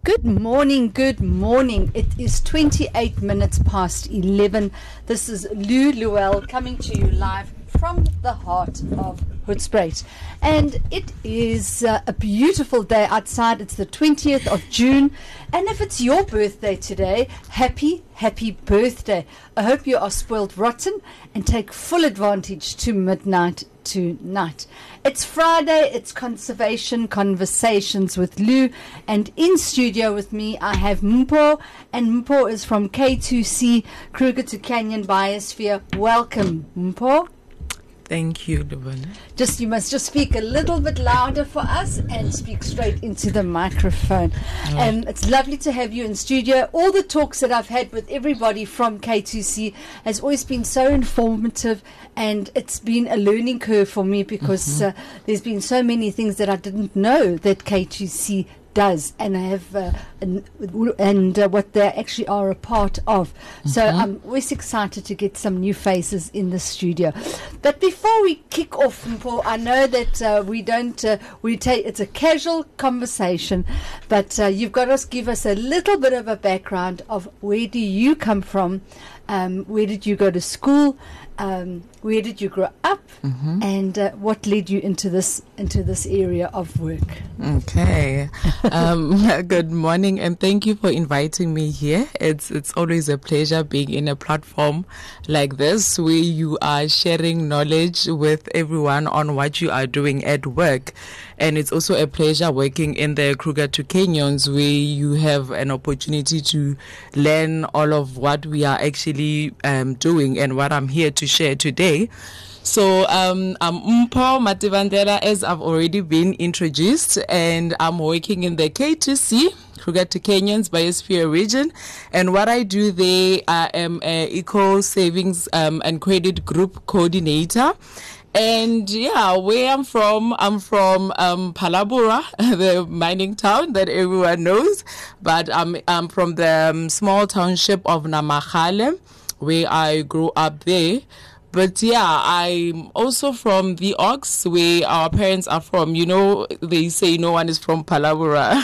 Good morning, good morning. It is 28 minutes past 11. This is Lou Luell coming to you live from the heart of Hoedspruit. And it is a beautiful day outside. It's the 20th of June. And if it's your birthday today, happy birthday. I hope you are spoiled rotten and take full advantage to midnight tonight. It's Friday, it's Conservation Conversations with Lou, and in studio with me I have Mpho, and Mpho is from K2C, Kruger to Canyon Biosphere. Welcome, Mpho. Thank you, Lubana. You must just speak a little bit louder for us and speak straight into the microphone. It's lovely to have you in studio. All the talks that I've had with everybody from K2C has always been so informative, and it's been a learning curve for me because there's been so many things that I didn't know that K2C does, and I have what they actually are a part of. So I'm always excited to get some new faces in the studio. But before we kick off, Mpho, I know that we don't it's a casual conversation, but you've got to give us a little bit of a background of where do you come from, where did you go to school, where did you grow up, and what led you into this area of work? Okay. Good morning, and thank you for inviting me here. It's always a pleasure being in a platform like this where you are sharing knowledge with everyone on what you are doing at work. And it's also a pleasure working in the Kruger to Canyons where you have an opportunity to learn all of what we are actually doing and what I'm here to share today. So I'm Mpho Mativandela, as I've already been introduced, and I'm working in the K2C, Kruger to Canyons Biosphere region. And what I do there, I am an Eco Savings and Credit Group Coordinator. And where I'm from Phalaborwa, the mining town that everyone knows. But I'm from the small township of Namagale, where I grew up there. But I'm also from the Ox, where our parents are from. You know, they say no one is from Phalaborwa.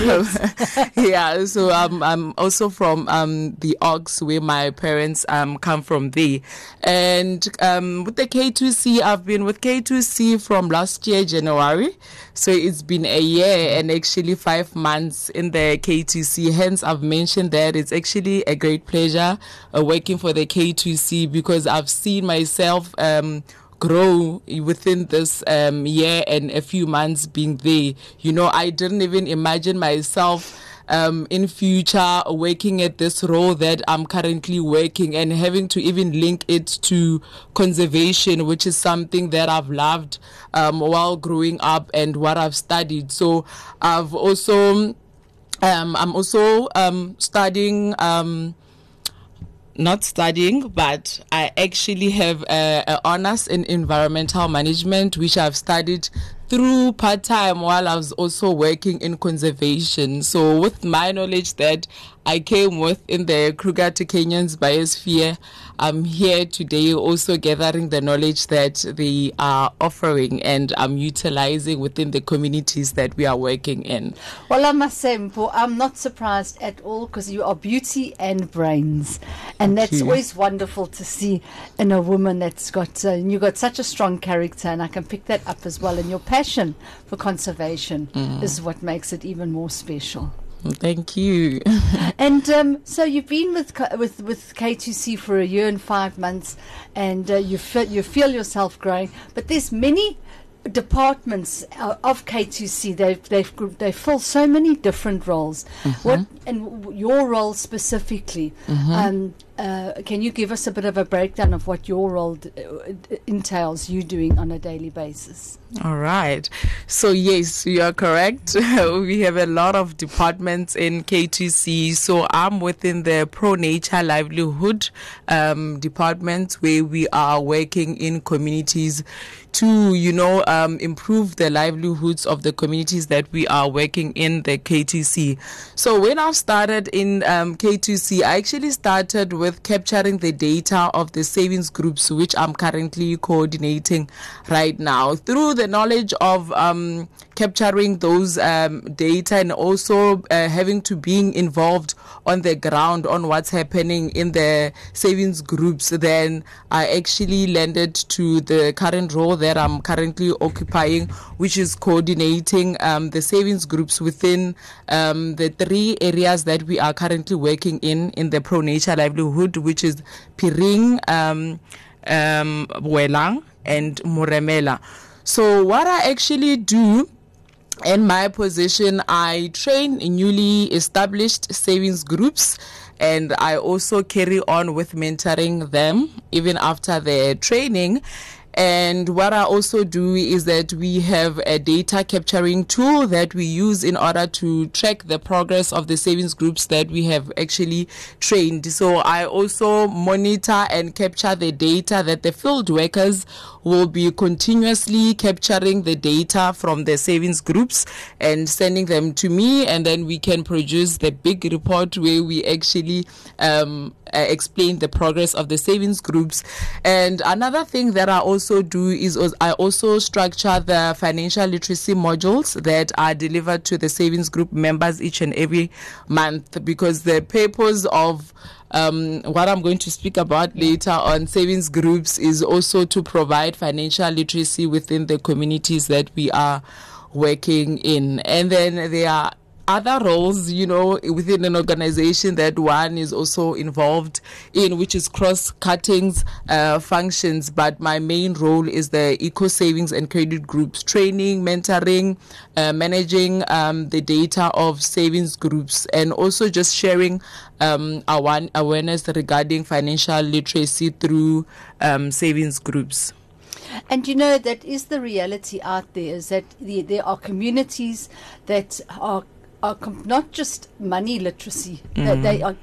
Yes. So I'm also from the Ox, where my parents come from there. And with the K2C, I've been with K2C from last year, January. So it's been a year and actually 5 months in the K2C. Hence, I've mentioned that it's actually a great pleasure working for the K2C because I've seen myself grow within this year and a few months being there. You know, I didn't even imagine myself in future working at this role that I'm currently working and having to even link it to conservation, which is something that I've loved while growing up and what I've studied. So I'm also studying not studying, but I actually have an honors in environmental management, which I've studied through part-time while I was also working in conservation. So with my knowledge that I came with in the Kruger to Canyons Biosphere, I'm here today also gathering the knowledge that they are offering and I'm utilizing within the communities that we are working in. Well, I must say, Mpho, I'm not surprised at all because you are beauty and brains. And that's always wonderful to see in a woman that's got, you've got such a strong character, and I can pick that up as well. And your passion for conservation is what makes it even more special. Thank you. And so you've been with K2C for a year and 5 months, and you feel yourself growing. But there's many departments of K2C. They fill so many different roles. What and your role specifically? Can you give us a bit of a breakdown of what your role entails? You doing on a daily basis? All right. So yes, you are correct. We have a lot of departments in K2C. So I'm within the Pro Nature Livelihood department, where we are working in communities to, improve the livelihoods of the communities that we are working in the K2C. So when I started in K2C, I actually started with capturing the data of the savings groups, which I'm currently coordinating right now. Through the knowledge of capturing those data and also having to being involved on the ground on what's happening in the savings groups, then I actually landed to the current role that I'm currently occupying, which is coordinating the savings groups within the 3 areas that we are currently working in the Pro Nature livelihood, which is Piring, Bwelang and Moremela. So what I actually do in my position, I train newly established savings groups, and I also carry on with mentoring them even after their training. And what I also do is that we have a data capturing tool that we use in order to track the progress of the savings groups that we have actually trained. So I also monitor and capture the data that the field workers will be continuously capturing the data from the savings groups and sending them to me, and then we can produce the big report where we actually explain the progress of the savings groups. And another thing that I also do is I also structure the financial literacy modules that are delivered to the savings group members each and every month, because the purpose of what I'm going to speak about later on savings groups is also to provide financial literacy within the communities that we are working in. And then there are other roles, within an organization that one is also involved in, which is cross-cutting functions. But my main role is the eco savings and credit groups training, mentoring, managing the data of savings groups, and also just sharing awareness regarding financial literacy through savings groups. And that is the reality out there, is that there are communities that are not just money literacy, they are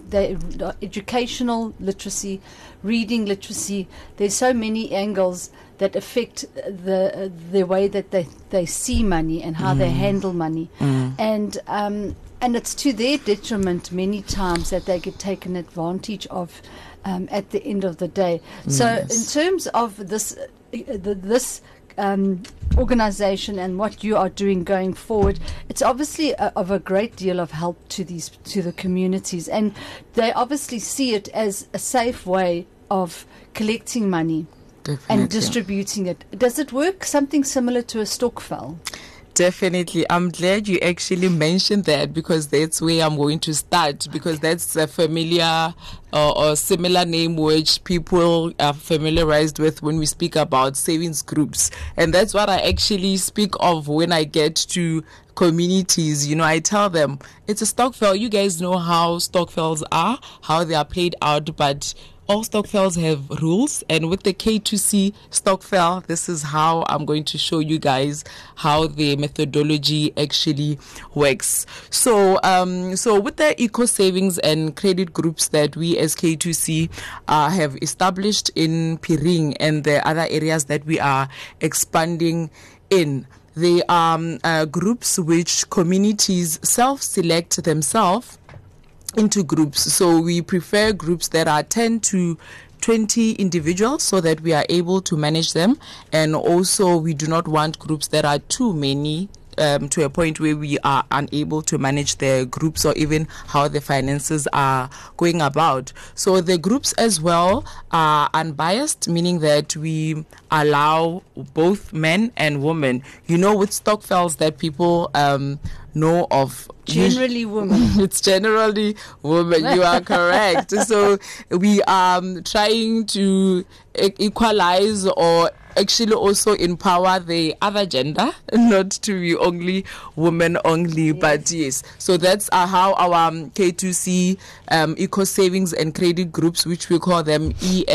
educational literacy, reading literacy. There's so many angles that affect the way that they see money and how they handle money, and it's to their detriment many times that they get taken advantage of at the end of the day. So in terms of this organization and what you are doing going forward, it's obviously of a great deal of help to the communities, and they obviously see it as a safe way of collecting money. Definitely. And distributing it. Does it work something similar to a stokvel? Definitely. I'm glad you actually mentioned that, because that's where I'm going to start, because that's a familiar or similar name which people are familiarized with when we speak about savings groups. And that's what I actually speak of when I get to communities. I tell them it's a stokvel. You guys know how stokvels are, how they are played out, but all stokvels have rules, and with the K2C stokvel, this is how I'm going to show you guys how the methodology actually works. So with the eco savings and credit groups that we as K2C have established in Piring and the other areas that we are expanding in, they are groups which communities self-select themselves into groups. So we prefer groups that are 10 to 20 individuals so that we are able to manage them, and also we do not want groups that are too many to a point where we are unable to manage the groups or even how the finances are going about. So the groups as well are unbiased, meaning that we allow both men and women. With stokvels that people know of, generally women. It's generally women. You are correct. So we are trying to equalize or actually also empower the other gender, not to be only women only, but yes. So that's how our K2C eco savings and credit groups, which we call them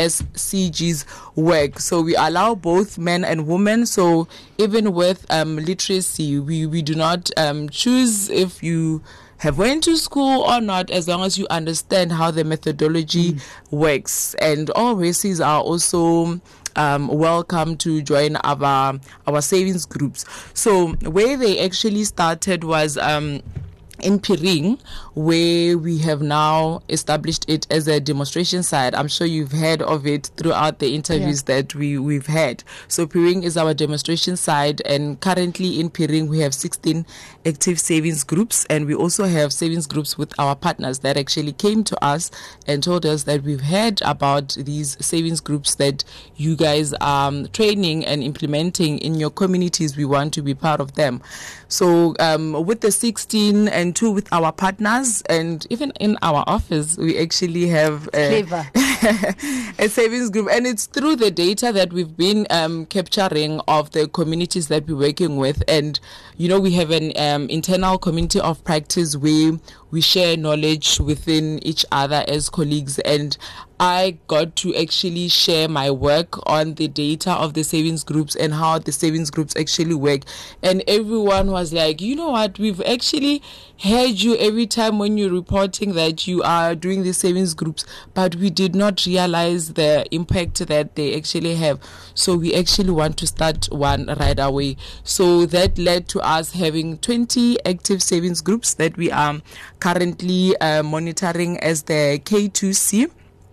ESCGs, work. So we allow both men and women. So even with literacy, we do not choose if you have went to school or not, as long as you understand how the methodology works. And all races are also welcome to join our savings groups. So where they actually started was in Piring, where we have now established it as a demonstration site. I'm sure you've heard of it throughout the interviews that we've had. So Piring is our demonstration site, and currently in Piring we have 16 active savings groups, and we also have savings groups with our partners that actually came to us and told us that we've heard about these savings groups that you guys are training and implementing in your communities. We want to be part of them. So with the 16 and 2 with our partners, and even in our office we actually have a savings group, and it's through the data that we've been capturing of the communities that we're working with. And we have an internal community of practice where we share knowledge within each other as colleagues, and I got to actually share my work on the data of the savings groups and how the savings groups actually work. And everyone was like, you know what, we've actually heard you every time when you're reporting that you are doing the savings groups, but we did not realize the impact that they actually have. So we actually want to start one right away. So that led to us having 20 active savings groups that we are currently monitoring as the K2C.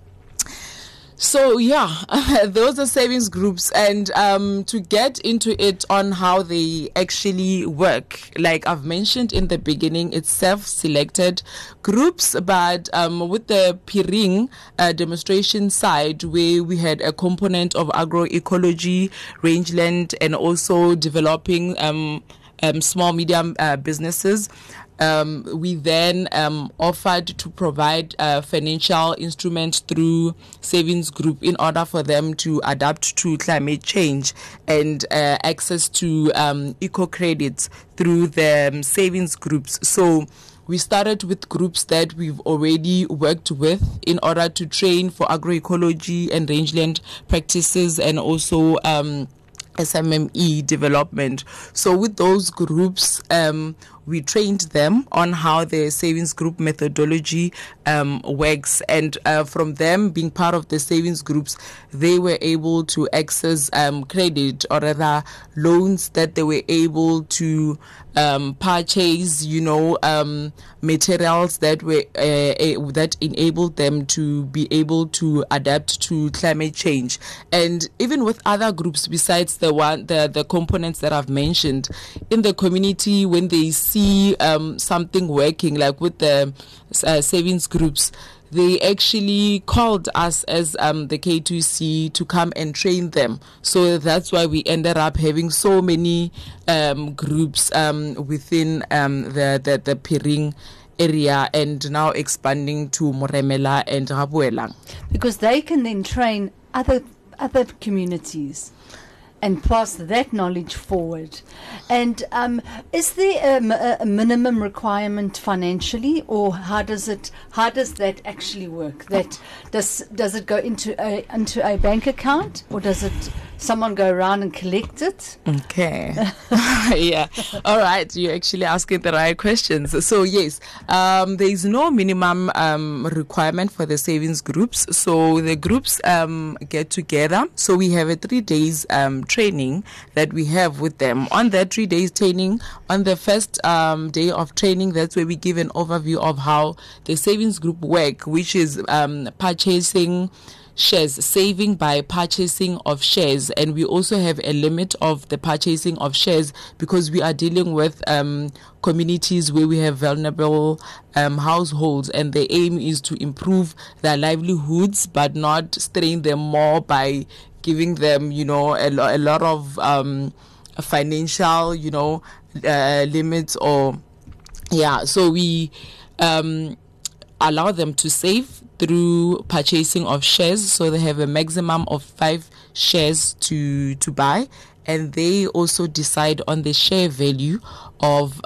So those are savings groups, and to get into it on how they actually work, like I've mentioned in the beginning, it's self-selected groups, but with the Piring demonstration side, where we had a component of agroecology, rangeland, and also developing small medium businesses. We then offered to provide financial instruments through savings group in order for them to adapt to climate change, and access to eco credits through the savings groups. So we started with groups that we've already worked with in order to train for agroecology and rangeland practices, and also SMME development. So with those groups, we trained them on how the savings group methodology works, and from them being part of the savings groups, they were able to access credit, or rather loans, that they were able to purchase, materials that were that enabled them to be able to adapt to climate change. And even with other groups besides the components that I've mentioned in the community, when they see something working, like with the savings groups, they actually called us as the K2C to come and train them. So that's why we ended up having so many groups within the Piring area, and now expanding to Moremela and Rabuela. Because they can then train other communities and pass that knowledge forward. And is there a minimum requirement financially, or how does that actually work? That does it go into a bank account, or does it someone go around and collect it? Okay. Yeah. All right. You're actually asking the right questions. So yes, there is no minimum requirement for the savings groups. So the groups get together. So we have a 3 days training that we have with them. On that 3 days training, on the first day of training, that's where we give an overview of how the savings group work, which is purchasing shares, saving by purchasing of shares. And we also have a limit of the purchasing of shares, because we are dealing with communities where we have vulnerable households, and the aim is to improve their livelihoods but not strain them more by giving them a lot of financial limits, or so we allow them to save through purchasing of shares. So they have a maximum of 5 shares to buy, and they also decide on the share value of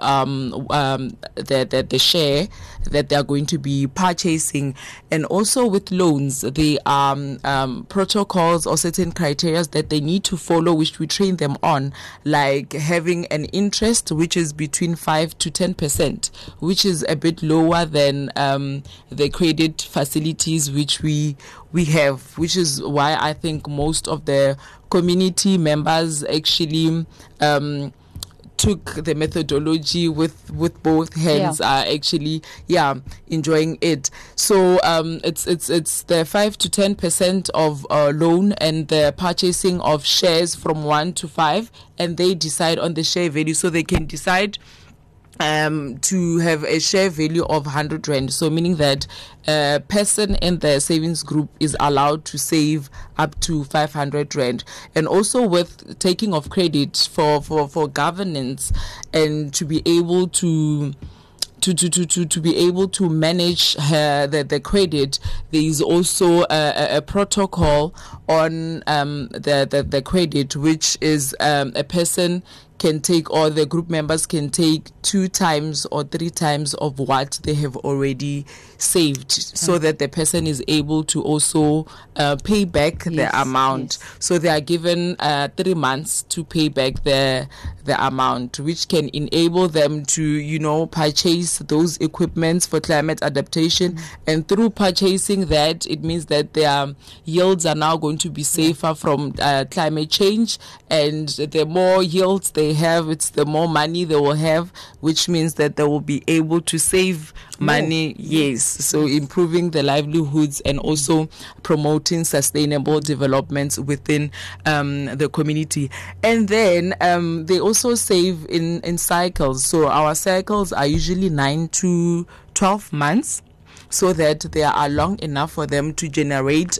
the share that they are going to be purchasing. And also with loans, there are protocols or certain criteria that they need to follow, which we train them on, like having an interest which is between 5 to 10%, which is a bit lower than the credit facilities which we have, which is why I think most of the community members actually took the methodology with both hands are actually enjoying it. So it's the 5 to 10% of loan and the purchasing of shares from 1 to 5, and they decide on the share value. So they can decide to have a share value of 100 rand. So meaning that a person in the savings group is allowed to save up to 500 rand. And also with taking of credit for governance and to be able to be able to manage the credit, there is also a protocol on the credit, which is a person can take, or the group members can take 2 times or 3 times of what they have already saved, so that the person is able to also pay back the amount. So they are given 3 months to pay back the amount, which can enable them to, purchase those equipments for climate adaptation. And through purchasing that, it means that their yields are now going to be safer from climate change. And the more yields they have, it's the more money they will have, which means that they will be able to save money. Yes. So improving the livelihoods and also promoting sustainable developments within the community. And then they also save in cycles. So our cycles are usually 9 to 12 months, so that they are long enough for them to generate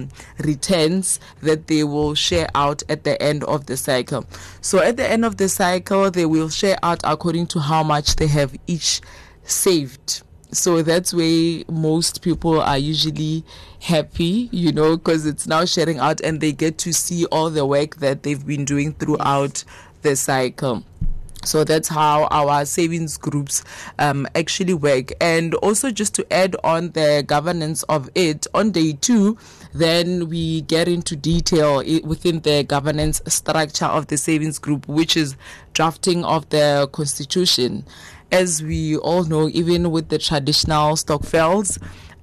returns that they will share out at the end of the cycle. So at the end of the cycle, they will share out according to how much they have each saved. So that's where most people are usually happy, because it's now sharing out and they get to see all the work that they've been doing throughout the cycle. So that's how our savings groups actually work. And also, just to add on the governance of it, on day 2, then we get into detail within the governance structure of the savings group, which is drafting of the constitution. As we all know, even with the traditional stokvels,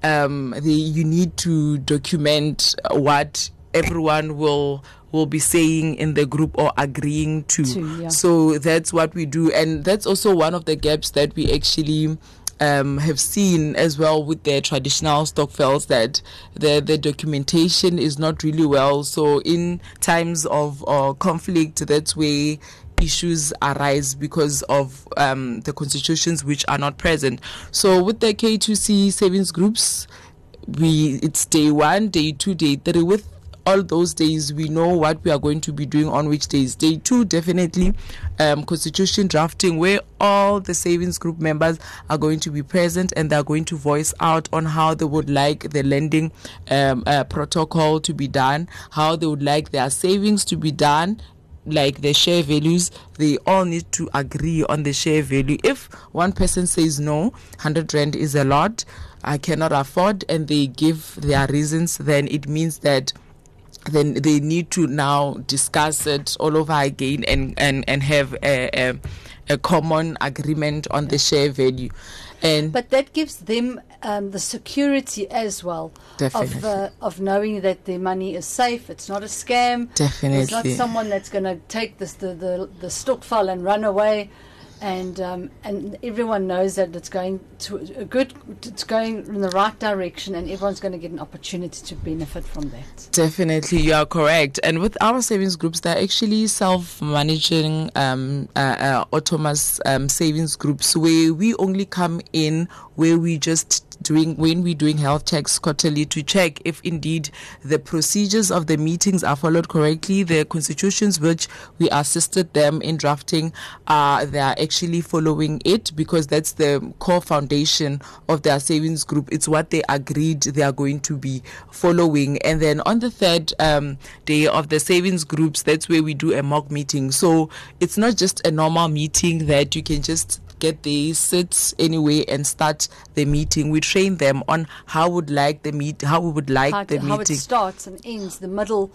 you need to document what everyone will be saying in the group or agreeing to. So that's what we do. And that's also one of the gaps that we actually have seen as well with the traditional stokvels, that the documentation is not really well. So in times of conflict, that's where issues arise because of the constitutions which are not present. So with the K2C savings groups, it's day 1, day 2, day 3. With all those days, we know what we are going to be doing on which days. Day 2, definitely constitution drafting, where all the savings group members are going to be present and they're going to voice out on how they would like the lending protocol to be done, how they would like their savings to be done, like the share values. They all need to agree on the share value. If one person says no, 100 rand is a lot, I cannot afford, and they give their reasons, then it means that then they need to now discuss it all over again and have a common agreement on the share value. But that gives them the security as well of knowing that their money is safe. It's not a scam. Definitely, it's not someone that's going to take the stokvel and run away. And everyone knows that it's going it's going in the right direction, and everyone's going to get an opportunity to benefit from that. Definitely, you are correct. And with our savings groups, they're actually self-managing autonomous savings groups, where we only come in where we just when we're doing health checks quarterly to check if indeed the procedures of the meetings are followed correctly. The constitutions which we assisted them in drafting, they are actually following it, because that's the core foundation of their savings group. It's what they agreed they are going to be following. And then on the 3rd day of the savings groups, that's where we do a mock meeting. So it's not just a normal meeting that you can just get there, sit anyway and start the meeting. We train them on how we would like the meeting, how it starts and ends, the middle,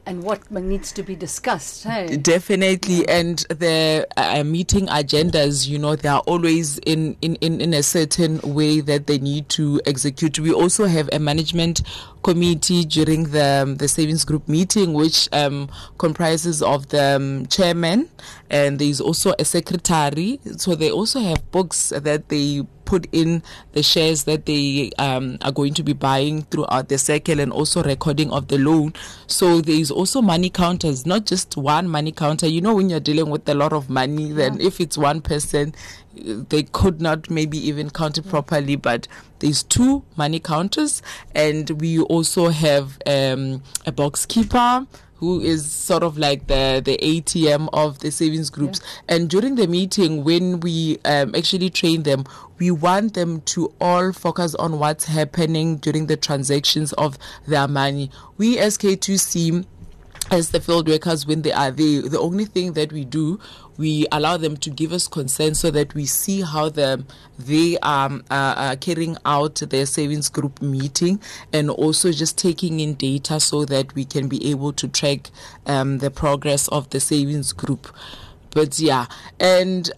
and what needs to be discussed. Hey? Definitely, and the meeting agendas, they are always in a certain way that they need to execute. We also have a management committee during the savings group meeting, which comprises of the chairman, and there's also a secretary. So they also have books that they put in the shares that they are going to be buying throughout the cycle, and also recording of the loan. So there is also money counters, not just one money counter. When you're dealing with a lot of money, then if it's one person, they could not maybe even count it properly, but there's 2 money counters, and we also have a box keeper who is sort of like the ATM of the savings groups. And during the meeting, when we actually train them, we want them to all focus on what's happening during the transactions of their money. We as K2C, as the field workers, when they are there, the only thing that we do, we allow them to give us consent so that we see how they are carrying out their savings group meeting, and also just taking in data so that we can be able to track the progress of the savings group. But and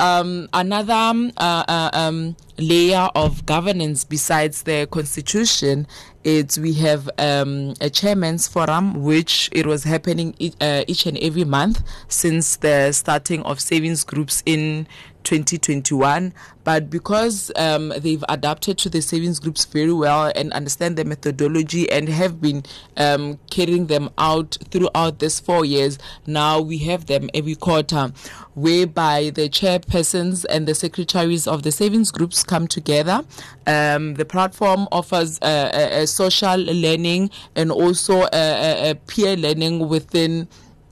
another layer of governance besides the constitution, we have a chairman's forum, which it was happening each and every month since the starting of savings groups in 2021. But because they've adapted to the savings groups very well and understand the methodology and have been carrying them out throughout this 4 years, now we have them every quarter, whereby the chairpersons and the secretaries of the savings groups come together. The platform offers a social learning and also a peer learning within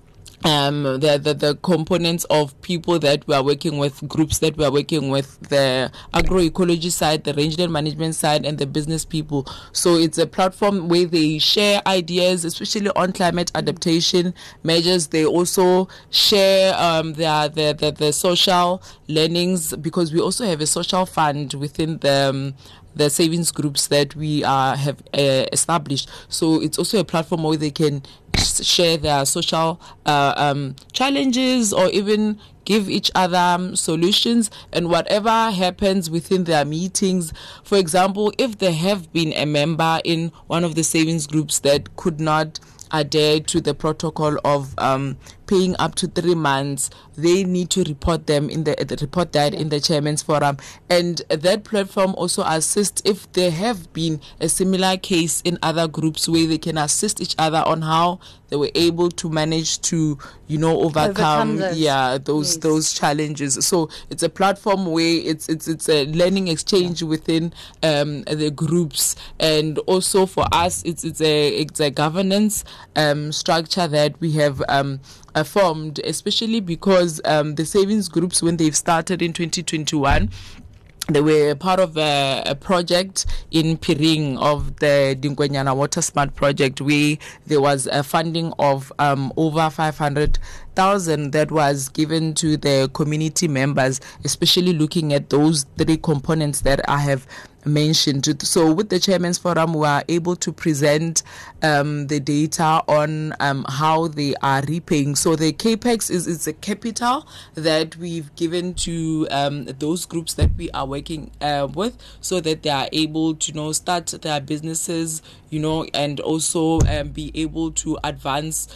the components of people that we are working with, groups that we are working with, the agroecology side, the rangeland management side, and the business people. So it's a platform where they share ideas, especially on climate adaptation measures. They also share the social learnings, because we also have a social fund within the savings groups that we have established. So it's also a platform where they can share their social challenges, or even give each other solutions, and whatever happens within their meetings. For example, if there have been a member in one of the savings groups that could not adhere to the protocol of paying up to 3 months, they need to report them in the report that in the chairman's forum. And that platform also assists if there have been a similar case in other groups, where they can assist each other on how they were able to manage to overcome those challenges. So it's a platform where it's a learning exchange within the groups, and also for us it's a governance structure that we have formed, especially because the savings groups, when they've started in 2021, they were part of a project in Piring of the Dinkwanyana Water Smart project, where there was a funding of over 500,000 that was given to the community members, especially looking at those 3 components that I have mentioned. So with the Chairman's Forum, we are able to present the data on how they are repaying. So the CAPEX is a capital that we've given to those groups that we are working with, so that they are able to start their businesses, and also be able to advance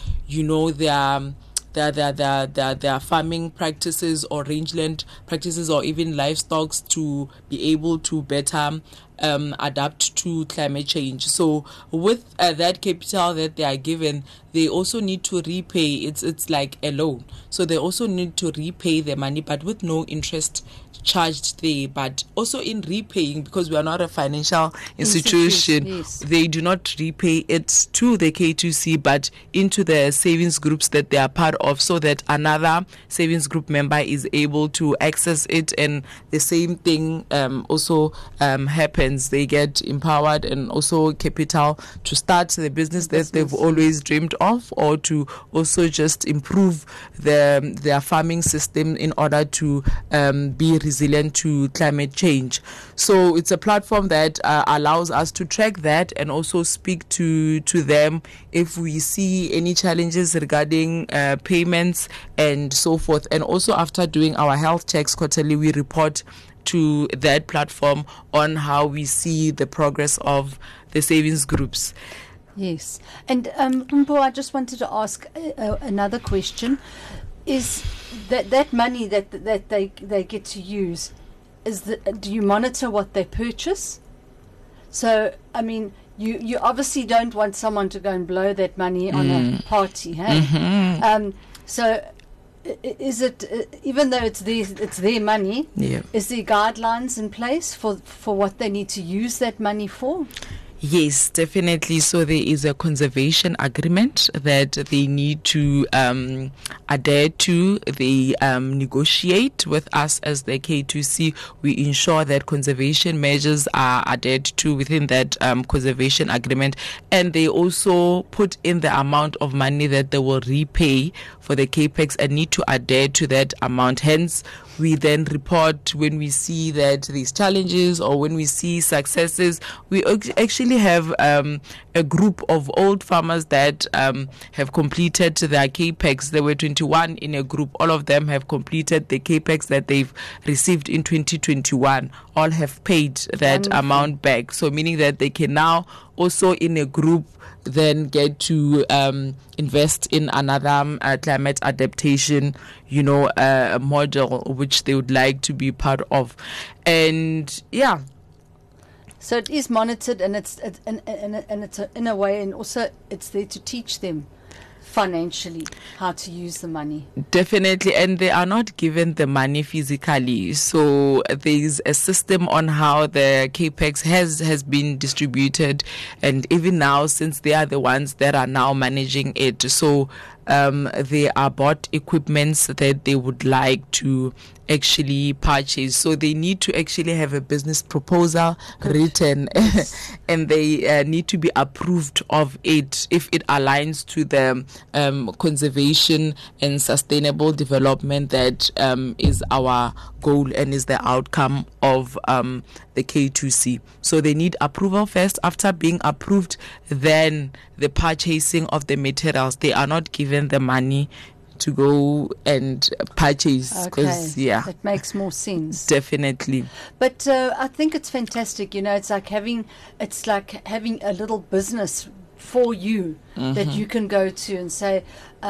their farming practices or rangeland practices, or even livestock, to be able to better adapt to climate change. So with that capital that they are given, they also need to repay. It's like a loan, so they also need to repay the money, but with no interest charged there. But also in repaying, because we are not a financial institution, yes, they do not repay it to the K2C, but into the savings groups that they are part of, so that another savings group member is able to access it, and the same thing also happens. They get empowered and also capital to start the business that they've always dreamed off, or to also just improve their farming system in order to be resilient to climate change. So it's a platform that allows us to track that and also speak to them if we see any challenges regarding payments and so forth. And also after doing our health checks quarterly, we report to that platform on how we see the progress of the savings groups. Yes. And Mpo, I just wanted to ask another question. Is that money that they get to use, do you monitor what they purchase? So, I mean, you obviously don't want someone to go and blow that money on a party, hey? Mm-hmm. So is it, even though it's their money, is there guidelines in place for what they need to use that money for? Yes, definitely. So there is a conservation agreement that they need to adhere to. They negotiate with us as the K2C. We ensure that conservation measures are adhered to within that conservation agreement. And they also put in the amount of money that they will repay for the CAPEX and need to adhere to that amount. Hence, we then report when we see that these challenges or when we see successes. We actually have a group of old farmers that have completed their CAPEX. There were 21 in a group. All of them have completed the CAPEX that they've received in 2021. All have paid that amount back. So meaning that they can now also in a group then get to invest in another climate adaptation, model which they would like to be part of. And yeah. So it is monitored, and it's in a way, and also it's there to teach them financially how to use the money. Definitely, and they are not given the money physically. So there is a system on how the CAPEX has been distributed, and even now, since they are the ones that are now managing it, so they are bought equipments that they would like to actually purchase. So they need to actually have a business proposal written and they need to be approved of it if it aligns to the conservation and sustainable development that is our goal and is the outcome of the K2C. So they need approval first. After being approved, then the purchasing of the materials. They are not given the money to go and purchase. Okay, that makes more sense. Definitely. But I think it's fantastic. It's like having a little business for you that you can go to and say,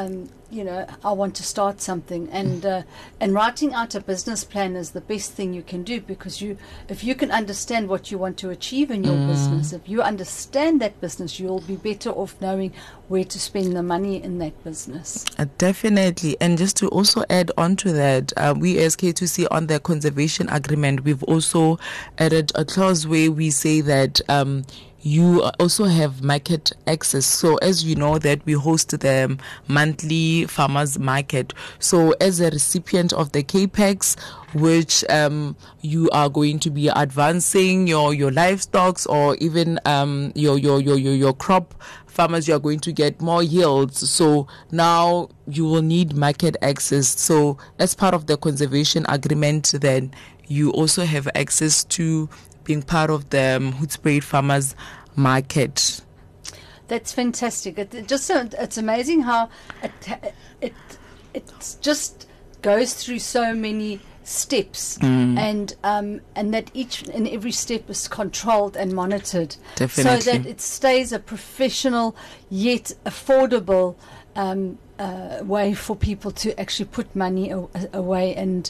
I want to start something, and writing out a business plan is the best thing you can do, because if you can understand what you want to achieve in your business, if you understand that business, you'll be better off knowing where to spend the money in that business. Definitely. And just to also add on to that, we as K2C on the conservation agreement, we've also added a clause where we say that you also have market access. So as you know that we host the monthly farmers market. So as a recipient of the CAPEX, which you are going to be advancing your livestock or even your crop farmers, you are going to get more yields. So now you will need market access. So as part of the conservation agreement, then you also have access to being part of the Hoedspruit Farmers Market. That's fantastic. It's amazing how it just goes through so many steps, and that each and every step is controlled and monitored. Definitely. So that it stays a professional yet affordable way for people to actually put money away, and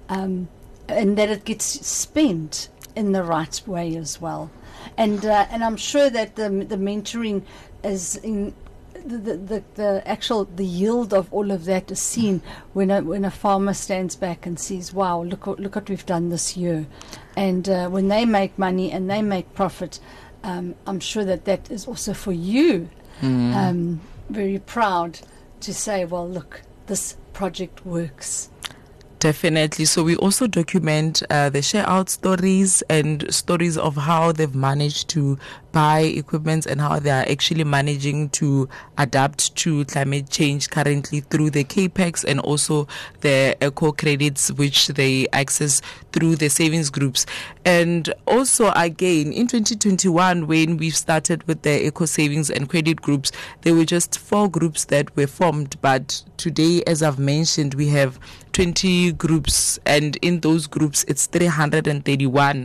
that it gets spent in the right way as well. And I'm sure that the mentoring is in the yield of all of that is seen when a farmer stands back and sees, wow, look what we've done this year. And when they make money and they make profit, I'm sure that is also for you very proud to say, well, look, this project works. Definitely. So we also document the share out stories and stories of how they've managed to buy equipment and how they are actually managing to adapt to climate change currently through the CAPEX and also the eco credits which they access through the savings groups. And also again in 2021 when we started with the eco savings and credit groups, there were just 4 groups that were formed, but today, as I've mentioned, we have 20 groups, and in those groups it's 331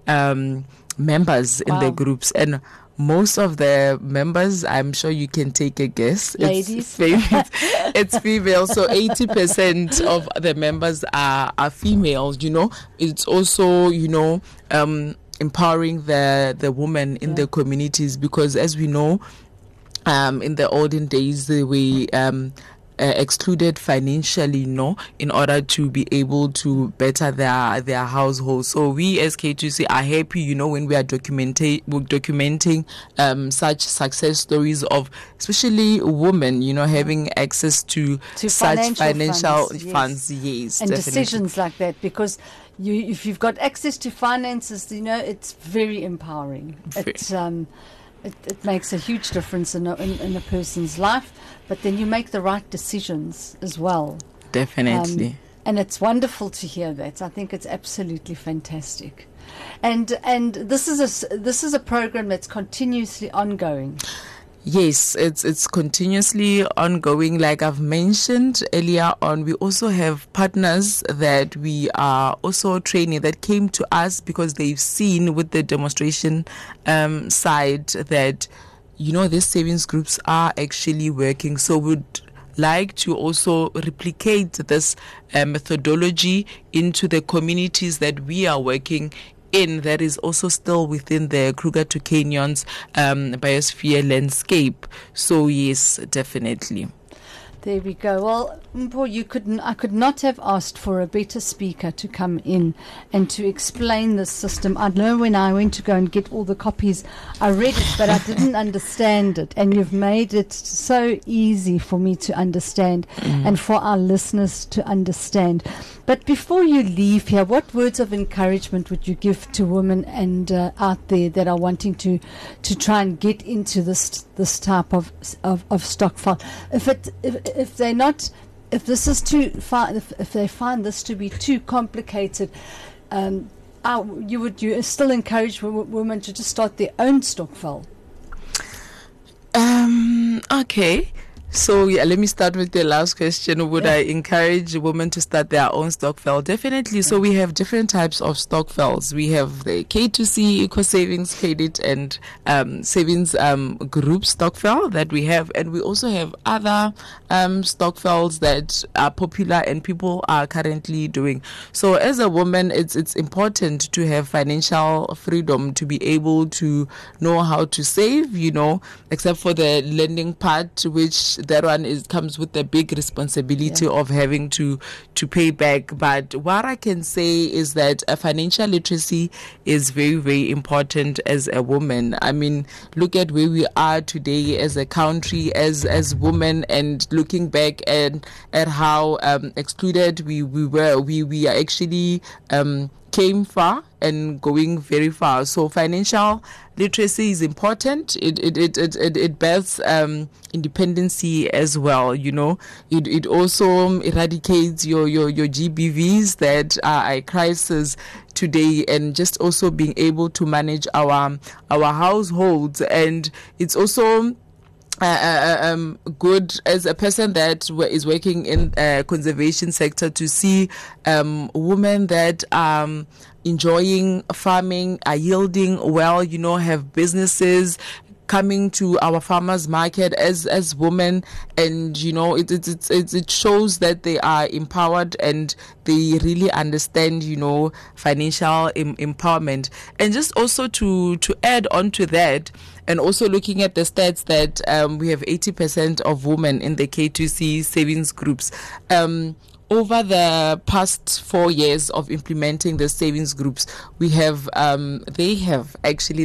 members in the groups, and most of the members, I'm sure you can take a guess, ladies. It's female, so 80% of the members are females. It's also empowering the women in the communities, because as we know, in the olden days they were excluded financially, in order to be able to better their household. So we as K2C are happy, when we are documenting such success stories of especially women, having access to such financial funds. Yes, and definitely. decisions like that, because if you've got access to finances, it's very empowering. It makes a huge difference in a person's life, but then you make the right decisions as well. Definitely. And it's wonderful to hear that. I think it's absolutely fantastic. And this is a program that's continuously ongoing. Yes, it's continuously ongoing. Like I've mentioned earlier on, we also have partners that we are also training that came to us because they've seen with the demonstration side that, these savings groups are actually working. So we'd like to also replicate this methodology into the communities that we are working in, that is also still within the Kruger to Canyons biosphere landscape. So yes, definitely. There we go. Well, Mpho, I could not have asked for a better speaker to come in and to explain this system. I know when I went to go and get all the copies, I read it, but I didn't understand it. And you've made it so easy for me to understand and for our listeners to understand. But before you leave here, what words of encouragement would you give to women and out there that are wanting to try and get into this type of stokvel? If they find this to be too complicated, you still encourage women to just start their own stokvel? Okay. So let me start with the last question. Would I encourage women to start their own stokvel? Definitely. So we have different types of stokvels. We have the K2C Eco Savings Credit and Savings Group stokvel that we have, and we also have other stokvels that are popular and people are currently doing. So as a woman, it's important to have financial freedom to be able to know how to save, except for the lending part, which that one comes with the big responsibility of having to pay back. But what I can say is that financial literacy is very, very important as a woman. I mean, look at where we are today as a country, as women, and looking back at how excluded we were. We are actually came far and going very far. So financial literacy is important. It builds independency as well. It also eradicates your GBVs that are a crisis today, and just also being able to manage our households. And it's also good as a person that is working in conservation sector to see women that enjoying farming, are yielding well, have businesses, coming to our farmers market as women, and it shows that they are empowered and they really understand financial empowerment. And just also to add on to that, and also looking at the stats that we have 80% of women in the K2C savings groups. Over the past 4 years of implementing the savings groups, they have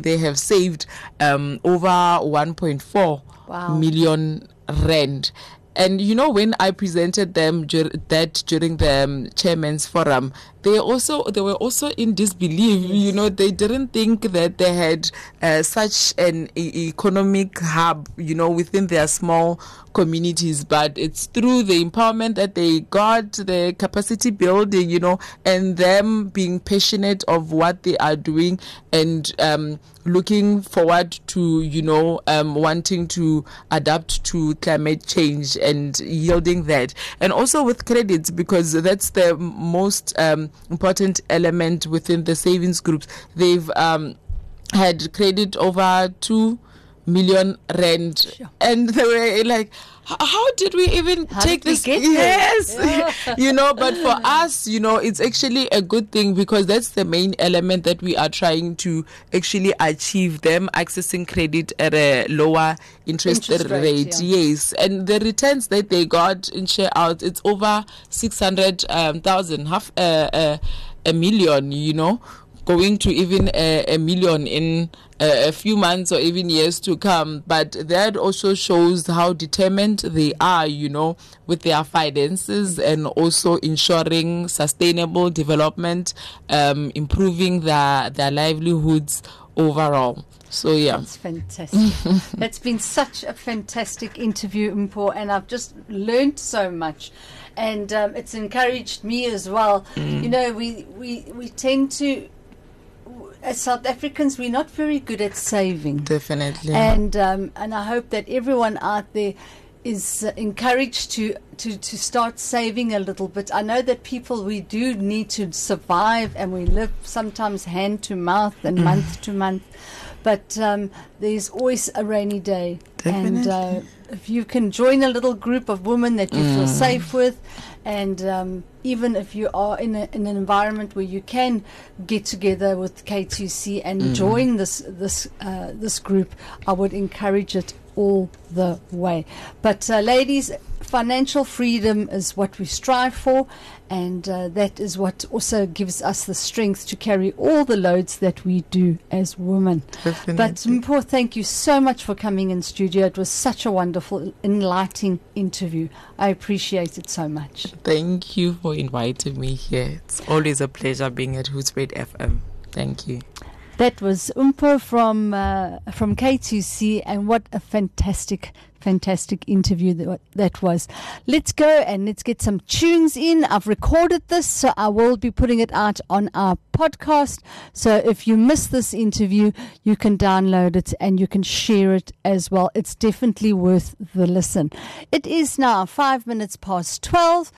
saved over 1.4 million rand. And when I presented them that during the chairman's forum, they were also in disbelief. Yes. They didn't think that they had such an economic hub, within their small communities. But it's through the empowerment that they got, the capacity building, and them being passionate of what they are doing, and looking forward to wanting to adapt to climate change and yielding that. And also with credits, because that's the most important element within the savings groups. They've had credit over 2 million rand. Sure. And they were like, how did we even take this? Yes. Yeah. But for us, it's actually a good thing, because that's the main element that we are trying to actually achieve, them accessing credit at a lower interest rate. Yeah. Yes. And the returns that they got in share out, it's over 600,000, half a million, going to even a million in a few months or even years to come. But that also shows how determined they are, with their finances, and also ensuring sustainable development, improving their livelihoods overall. So yeah, that's fantastic. That's been such a fantastic interview, Mpho, and I've just learned so much, and it's encouraged me as well. We tend to, as South Africans, we're not very good at saving. Definitely. And I hope that everyone out there is encouraged to start saving a little bit. I know that we do need to survive, and we live sometimes hand to mouth and month to month. But there's always a rainy day. Definitely. And if you can join a little group of women that you feel safe with, and even if you are in an environment where you can get together with K2C and join this group, I would encourage it all the way. But ladies, financial freedom is what we strive for, and that is what also gives us the strength to carry all the loads that we do as women. Definitely. But Mpho, thank you so much for coming in studio. It was such a wonderful, enlightening interview. I appreciate it so much. Thank you for inviting me here. It's always a pleasure being at Hoedspruit FM. Thank you. That was Mpho from K2C, and what a fantastic interview that was. Let's go and let's get some tunes in. I've recorded this, so I will be putting it out on our podcast. So if you missed this interview, you can download it and you can share it as well. It's definitely worth the listen. It is now 5 minutes past 12.